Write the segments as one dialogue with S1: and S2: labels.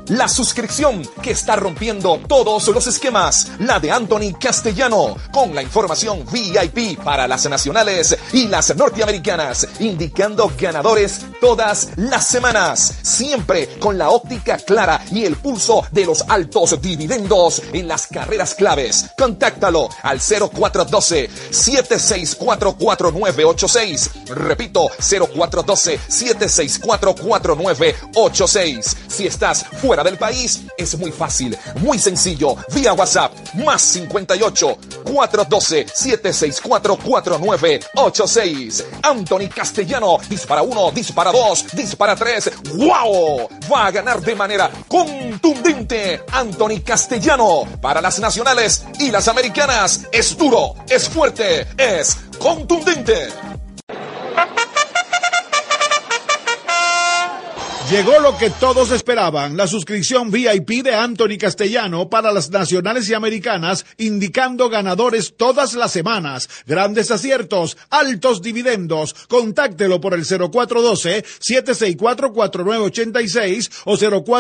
S1: La suscripción que está rompiendo todos los esquemas, la de Anthony Castellano, con la información VIP para las nacionales y las norteamericanas, indicando ganadores todas las semanas, siempre con la óptica clara y el pulso de los altos dividendos en las carreras claves. Contáctalo al 0412-764-4986. Repito, 0412-764-4986. Si estás fuera del país, es muy fácil, muy sencillo, vía WhatsApp, más 58 412 764 4986. Anthony Castellano, dispara 1, dispara 2, dispara 3. ¡Wow! Va a ganar de manera contundente Anthony Castellano. Para las nacionales y las americanas, es duro, es fuerte, es contundente.
S2: Llegó lo que todos esperaban, la suscripción VIP de Anthony Castellano para las nacionales y americanas, indicando ganadores todas las semanas, grandes aciertos, altos dividendos. Contáctelo por el 0412-764-4986 o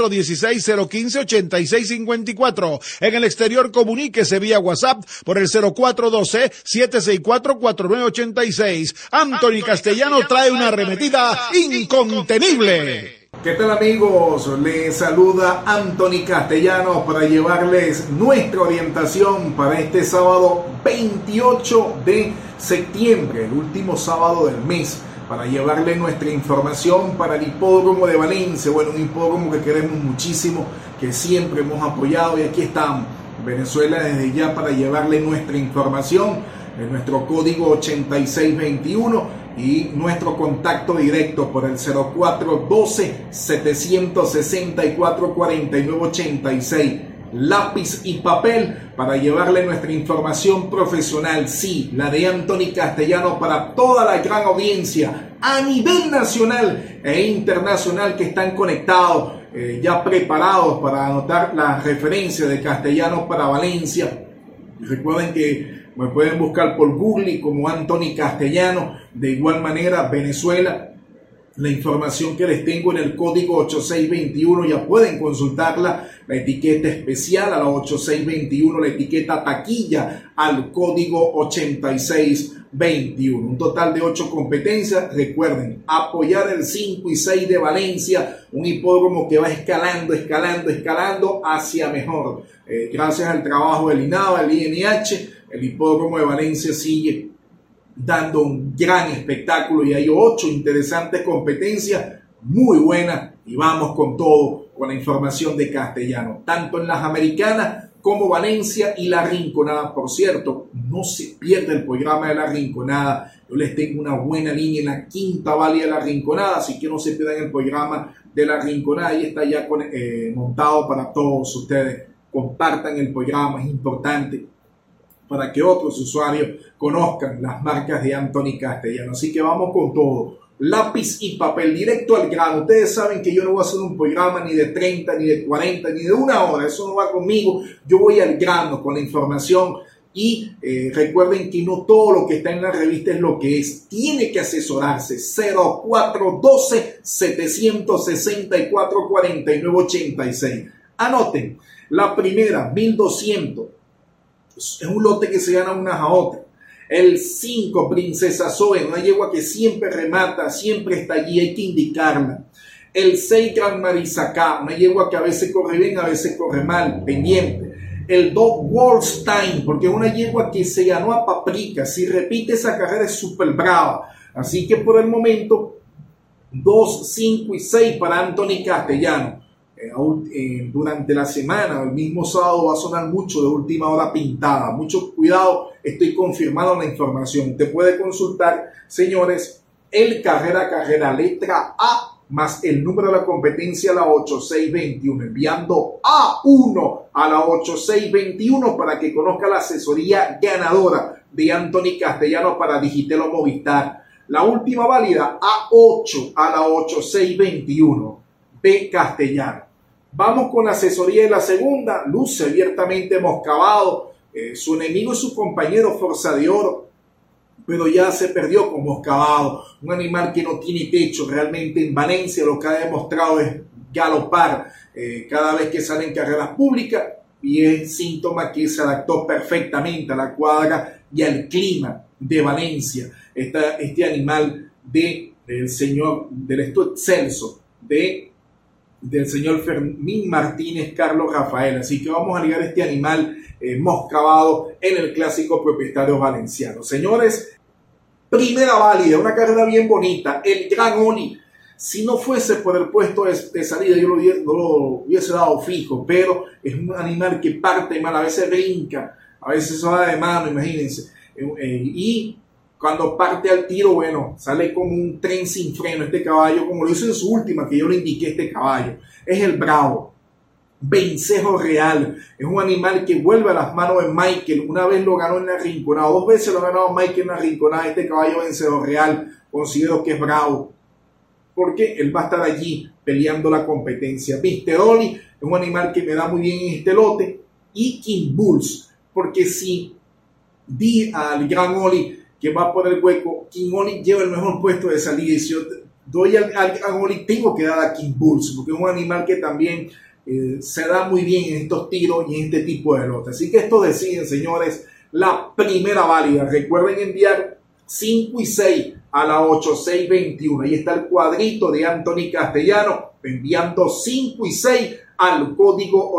S2: 0416-015-8654. En el exterior, comuníquese vía WhatsApp por el 0412-764-4986. Anthony Castellano trae una arremetida incontenible.
S3: ¿Qué tal, amigos? Les saluda Anthony Castellano para llevarles nuestra orientación para este sábado 28 de septiembre, el último sábado del mes, para llevarle nuestra información para el hipódromo de Valencia. Bueno, un hipódromo que queremos muchísimo, que siempre hemos apoyado, y aquí estamos, Venezuela, desde ya para llevarle nuestra información en nuestro código 8621 y nuestro contacto directo por el 0412-764-4986. Lápiz y papel para llevarle nuestra información profesional, sí, la de Anthony Castellano, para toda la gran audiencia a nivel nacional e internacional que están conectados, ya preparados para anotar la referencia de Castellano para Valencia. Recuerden que me pueden buscar por Google como Anthony Castellano. De igual manera, Venezuela, la información que les tengo en el código 8621, ya pueden consultarla, la etiqueta especial a la 8621, la etiqueta taquilla al código 8621. Un total de 8 competencias. Recuerden, apoyar el 5 y 6 de Valencia, un hipódromo que va escalando hacia mejor. Gracias al trabajo del INAVA, el INH, el hipódromo de Valencia sigue dando un gran espectáculo y hay 8 interesantes competencias muy buenas, y vamos con todo, con la información de Castellano, tanto en las americanas como Valencia y la Rinconada. Por cierto, no se pierda el programa de la Rinconada. Yo les tengo una buena línea en la quinta válida de la Rinconada, así que no se pierdan el programa de la Rinconada. Ahí está ya montado para todos ustedes. Compartan el programa, es importante para que otros usuarios conozcan las marcas de Anthony Castellano. Así que vamos con todo. Lápiz y papel, directo al grano. Ustedes saben que yo no voy a hacer un programa ni de 30, ni de 40, ni de una hora. Eso no va conmigo. Yo voy al grano con la información. Y recuerden que no todo lo que está en la revista es lo que es. Tiene que asesorarse. 0412-764-4986. Anoten. La primera, 1200. Es un lote que se gana unas a otras. El 5, Princesa Zoe, una yegua que siempre remata, siempre está allí, hay que indicarla. El 6, Gran Marisacá, una yegua que a veces corre bien, a veces corre mal, pendiente. El 2, Wallstein, porque es una yegua que se ganó a Paprika. Si repite esa carrera es súper brava. Así que por el momento, 2, 5 y 6 para Anthony Castellano. Durante la semana, el mismo sábado, va a sonar mucho de última hora pintada. Mucho cuidado, estoy confirmando la información. Usted puede consultar, señores, el carrera, letra A, más el número de la competencia a la 8621, enviando A1 a la 8621 para que conozca la asesoría ganadora de Anthony Castellano para Digitel o Movistar. La última válida, A8 a la 8621 de Castellano. Vamos con la asesoría de la segunda. Luce abiertamente Moscabado. Su enemigo es su compañero Forza de Oro, pero ya se perdió con Moscabado. Un animal que no tiene techo realmente en Valencia. Lo que ha demostrado es galopar cada vez que salen carreras públicas, y es síntoma que se adaptó perfectamente a la cuadra y al clima de Valencia. Este animal del señor, del Esto Excelso, del señor Fermín Martínez Carlos Rafael. Así que vamos a ligar este animal moscabado en el clásico Propietarios Valenciano. Señores, primera válida, una carrera bien bonita, el Gran Oli. Si no fuese por el puesto de salida, yo lo hubiese dado fijo, pero es un animal que parte mal, a veces brinca, a veces se va de mano, imagínense. Y cuando parte al tiro, bueno, sale como un tren sin freno este caballo, como lo hizo en su última, que yo le indiqué este caballo. Es el Bravo, Vencejo Real. Es un animal que vuelve a las manos de Michael. Una vez lo ganó en la Rinconada, 2 veces lo ha ganado Michael en la Rinconada. Este caballo Vencejo Real, considero que es bravo, porque él va a estar allí peleando la competencia. Mr. Oli es un animal que me da muy bien en este lote, y King Bulls, porque si di al Gran Oli que va por el hueco, King Oli lleva el mejor puesto de salida, y si yo doy al Gran Oli tengo que dar a King Bulls, porque es un animal que también se da muy bien en estos tiros y en este tipo de lotes. Así que esto deciden, señores, la primera válida. Recuerden enviar 5 y 6 a la 8621. Ahí está el cuadrito de Anthony Castellano, enviando 5 y 6 al código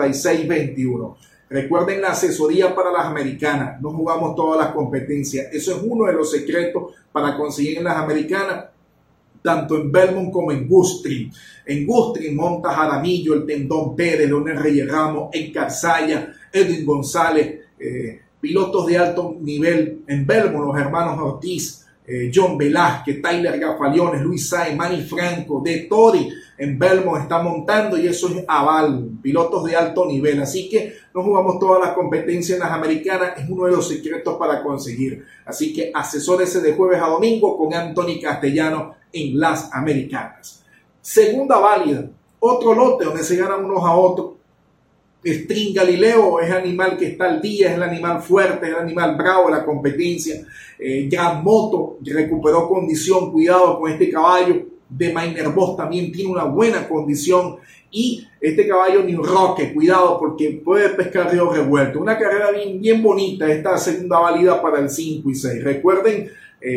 S3: 8621. Recuerden la asesoría para las americanas. No jugamos todas las competencias. Eso es uno de los secretos para conseguir en las americanas, tanto en Belmont como en Gulfstream. En Gulfstream monta Jaramillo, el Tendón Pérez, Leonel Reyes Ramos, Edgar Saya, Edwin González, pilotos de alto nivel. En Belmont, los hermanos Ortiz, John Velázquez, Tyler Gafaliones, Luis Sáenz, Manny Franco, De Tori. En Belmont está montando, y eso es aval, pilotos de alto nivel. Así que no jugamos todas las competencias en las americanas, es uno de los secretos para conseguir. Así que asesórese de jueves a domingo con Anthony Castellano en las americanas. Segunda válida, otro lote donde se ganan unos a otros. String Galileo es el animal que está al día, es el animal fuerte, es el animal bravo de la competencia. Gran Moto recuperó condición, cuidado con este caballo. De Miner Boss también tiene una buena condición, y este caballo New Roque, cuidado porque puede pescar río revuelto. Una carrera bien bonita, esta segunda válida para el 5 y 6. Recuerden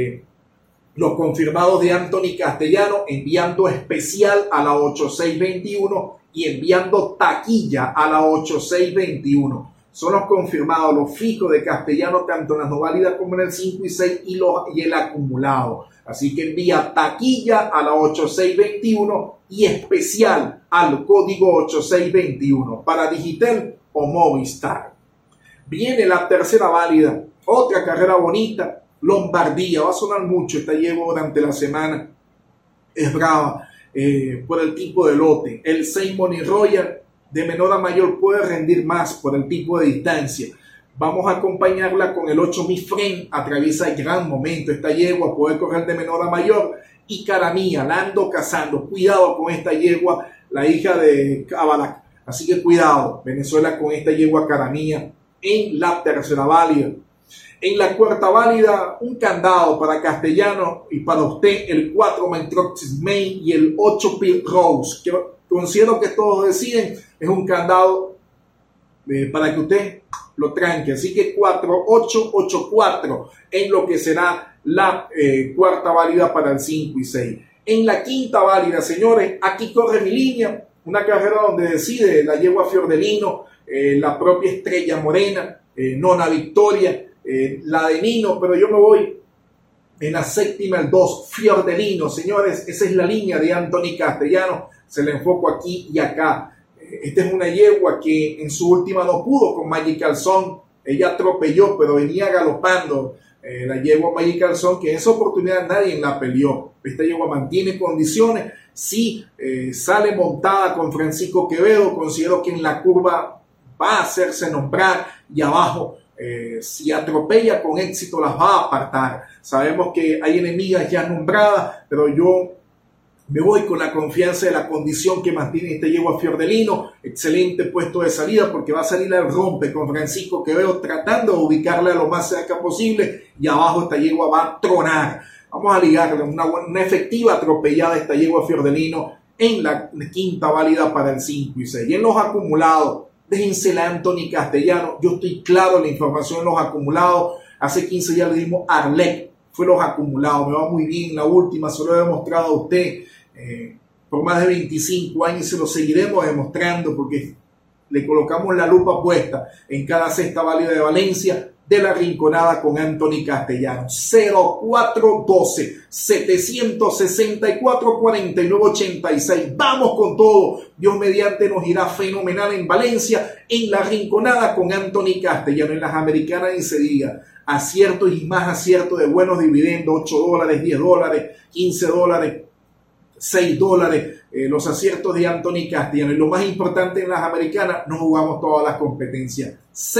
S3: los confirmados de Anthony Castellano, enviando especial a la 8621 y enviando taquilla a la 8621. Son los confirmados, los fijos de Castellano, tanto en las no válidas como en el 5 y 6 y el acumulado. Así que envía taquilla a la 8621 y especial al código 8621 para Digitel o Movistar. Viene la tercera válida, otra carrera bonita, Lombardía. Va a sonar mucho, esta llevo durante la semana, es brava por el tipo de lote. El 6 Money Royal de menor a mayor puede rendir más por el tipo de distancia. Vamos a acompañarla con el 8 Mi Friend, atraviesa el gran momento esta yegua, puede correr de menor a mayor. Y Caramía, la ando cazando, cuidado con esta yegua, la hija de Cabalac. Así que cuidado, Venezuela, con esta yegua Caramía en la tercera válida. En la cuarta válida, un candado para Castellano y para usted, el 4 Mentroxis Main y el 8 Pil Rose. Considero que todos deciden, es un candado para que usted lo tranque. Así que 4-8-8-4 en lo que será la cuarta válida para el 5 y 6. En la quinta válida, señores, aquí corre mi línea, una carrera donde decide la yegua Fiordelino, la propia Estrella Morena, Nona Victoria, la de Nino, pero yo me voy en la séptima, el 2 Fiordelino. Señores, esa es la línea de Anthony Castellano, se le enfoco aquí y acá. Esta es una yegua que en su última no pudo con Magical Son, ella atropelló, pero venía galopando la yegua Magical Son, que en esa oportunidad nadie la peleó. Esta yegua mantiene condiciones, sí, sale montada con Francisco Quevedo, considero que en la curva va a hacerse nombrar, y abajo si atropella con éxito las va a apartar. Sabemos que hay enemigas ya nombradas, pero yo me voy con la confianza de la condición que mantiene esta yegua Fiordelino. Excelente puesto de salida porque va a salir al rompe con Francisco Quevedo, tratando de ubicarla lo más cerca posible, y abajo esta yegua va a tronar. Vamos a ligarle una efectiva atropellada a esta yegua Fiordelino en la quinta válida para el 5 y 6. Y en los acumulados, déjense la Anthony Castellano. Yo estoy claro en la información en los acumulados. Hace 15 días le dimos Arlec, fue los acumulados. Me va muy bien la última, se lo he demostrado a usted por más de 25 años y se lo seguiremos demostrando porque le colocamos la lupa puesta en cada sexta válida de Valencia de la Rinconada con Anthony Castellano. 0412-764-4986. Vamos con todo. Dios mediante nos irá fenomenal en Valencia, en la Rinconada con Anthony Castellano. En las americanas ni se diga. Aciertos y más aciertos de buenos dividendos. $8, $10, $15, $6. Los aciertos de Anthony Castellano. Y lo más importante en las americanas, no jugamos todas las competencias.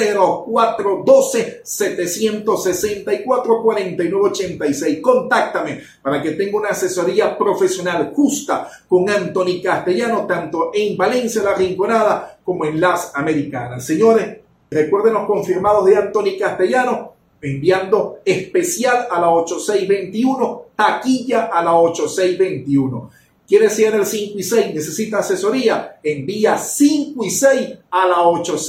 S3: 0412-764-4986. Contáctame para que tenga una asesoría profesional justa con Anthony Castellano, tanto en Valencia, la Rinconada, como en las americanas. Señores, recuerden los confirmados de Anthony Castellano, enviando especial a la 8621, taquilla a la 8621. ¿Quiere ser el 5 y 6? ¿Necesita asesoría? Envía 5 y 6 a la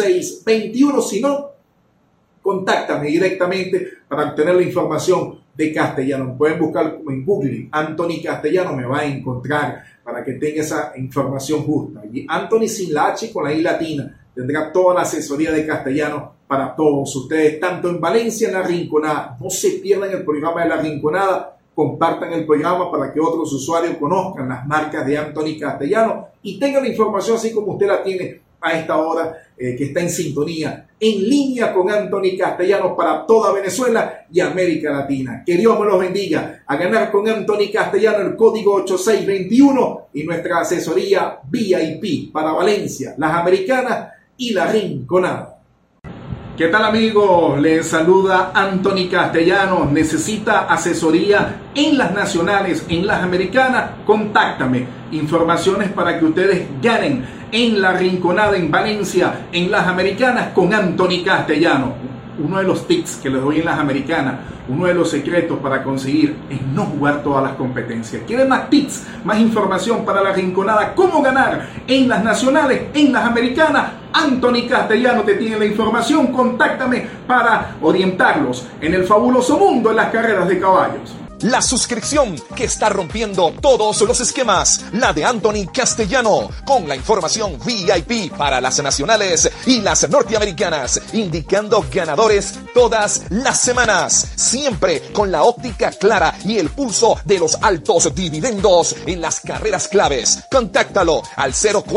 S3: 8621. Si no, contáctame directamente para obtener la información de Castellano. Pueden buscar en Google Anthony Castellano, me va a encontrar para que tenga esa información justa. Y Anthony sin la H con la I latina. Tendrá toda la asesoría de Castellano para todos ustedes, tanto en Valencia, en la Rinconada. No se pierdan el programa de la Rinconada. Compartan el programa para que otros usuarios conozcan las marcas de Anthony Castellano y tengan la información así como usted la tiene a esta hora que está en sintonía, en línea con Anthony Castellano para toda Venezuela y América Latina. Que Dios me los bendiga. A ganar con Anthony Castellano, el código 8621 y nuestra asesoría VIP para Valencia, las americanas y la Rinconada. ¿Qué tal, amigos? Les saluda Anthony Castellano. ¿Necesita asesoría en las nacionales, en las americanas? Contáctame. Informaciones para que ustedes ganen en la Rinconada, en Valencia, en las americanas con Anthony Castellano. Uno de los tips que les doy en las americanas, uno de los secretos para conseguir es no jugar todas las competencias. ¿Quieren más tips, más información para la Rinconada? ¿Cómo ganar en las nacionales, en las americanas? Anthony Castellano te tiene la información. Contáctame para orientarlos en el fabuloso mundo de las carreras de caballos.
S1: La suscripción que está rompiendo todos los esquemas, la de Anthony Castellano, con la información VIP para las nacionales y las norteamericanas, indicando ganadores todas las semanas, siempre con la óptica clara y el pulso de los altos dividendos en las carreras claves. Contáctalo al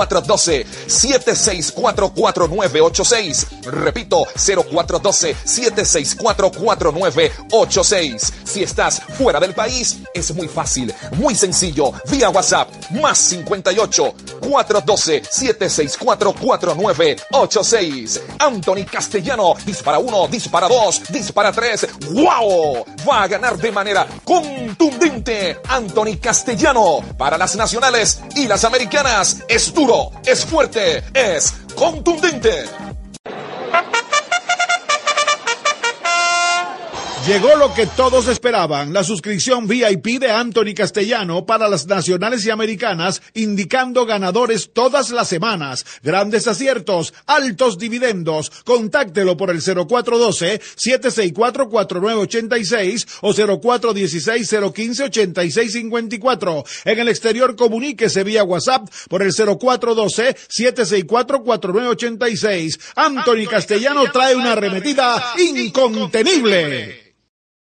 S1: 0412-764-4986. Repito, 0412-764-4986. Si estás fuera del país, es muy fácil, muy sencillo, vía WhatsApp, más 58-412-764-4986. Anthony Castellano, dispara 1, dispara 2, dispara 3, ¡wow! Va a ganar de manera contundente. Anthony Castellano, para las nacionales y las americanas, es duro, es fuerte, es contundente.
S2: Llegó lo que todos esperaban, la suscripción VIP de Anthony Castellano para las nacionales y americanas, indicando ganadores todas las semanas, grandes aciertos, altos dividendos. Contáctelo por el 0412-764-4986 o 0416-015-8654. En el exterior, comuníquese vía WhatsApp por el 0412-764-4986. Anthony Castellano trae una arremetida incontenible.